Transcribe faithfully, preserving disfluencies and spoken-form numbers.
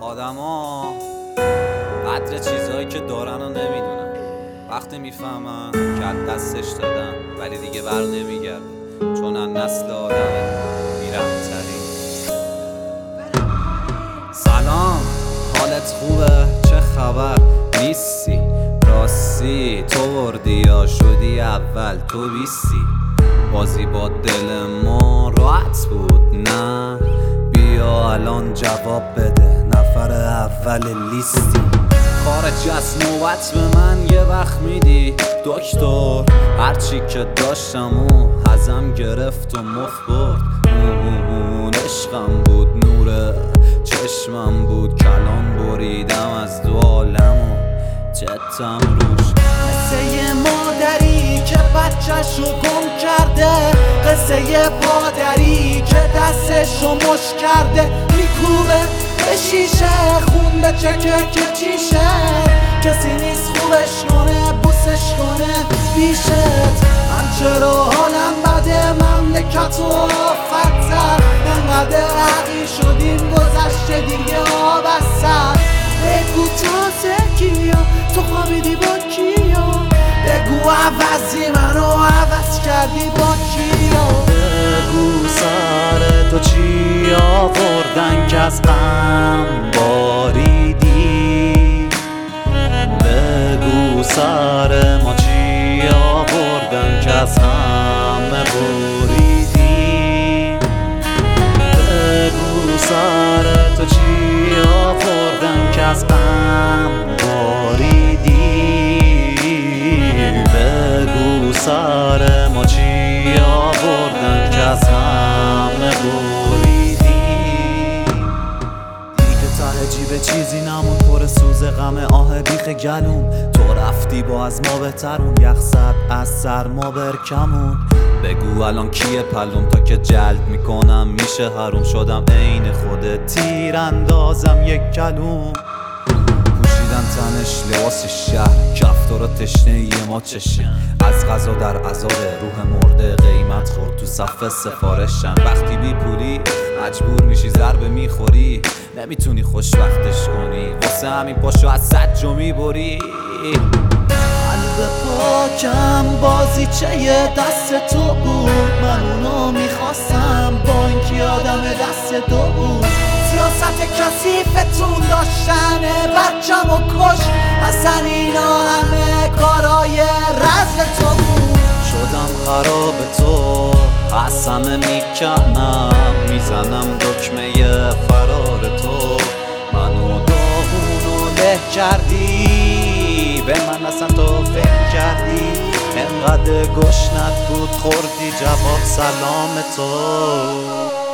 آدما قدر چیزهایی که دارن رو نمیدونن. وقتی میفهمن که از دستش دادن ولی دیگه بر نمیگرد، چون از نسل آدمه میرمتری. سلام، حالت خوبه؟ چه خبر؟ نیستی راستی، تو بردی یا شدی اول تو بیستی. بازی با دل ما راحت بود نه؟ بیا الان جواب بده، نفر اول لیستی. خارج از نوبت به من یه وقت میدی دکتر، هرچی که داشتم و ازم گرفت و مخ برد. اون عشقم بود، نور چشمم بود، کلام بریدم از دو عالم و جتم روش. قصه یه مادری که بچه‌شو گم کرده، قصه یه پادری که دستشو مش کرده. میکوبه به شیشه، خون به چکه که چیشه، کسی نیست خوبش کنه بوسش کنه پیشت. من چرا حالم بده، مملکت و آفتر، انقدر عقی شدیم گذشته دیگه آب از سر. بگو تازه کیا تو خوابیدی با کیا، بگو عوضی منو عوض کردی با کیا. بگو سر تو چی آوردن که از غم باریدی، بگو سر ما چی آوردن که از غم بریدی، بگو سر تو چی آوردن که از غم باریدی، بگو سر ما چی آوردن که از غم بریدی. دیگه ته جیب چیزی نمون، پر سوز غم آه بیخ گلوم. تو رفتی با از ما بهترون، یخ زد از سرما برکمون. بگو الان کیه پلوم تا که جلد میکنم میشه حروم. شدم عین خودت، تیر اندازم یک کلوم. پوشیدن تنش لباس شهر، کفتارا تشنه یه ما چشن. از غذا در عذاب روح مرده، قیمت خورد تو صف سفارشن. وقتی بی پولی مجبور میشی ضربه میخوری، نمیتونی خوشوقتش کنی، واسه همین پاشو از سجو میبری. قلب پاکم بازیچه دست تو بود، من اونو میخواستم با اینکه یادم دست دو بود. سیاست کثیفتون داشتن بچم و کش، اصلا اینا همه کارای رزل تو بود. شدم خراب تو، از همه میکنم، میزنم دکمه فرار تو. منو داغونو له کردی، به من اصلا تو فکر کردی. انقدر گشنت بود خوردی جواب سلام تو.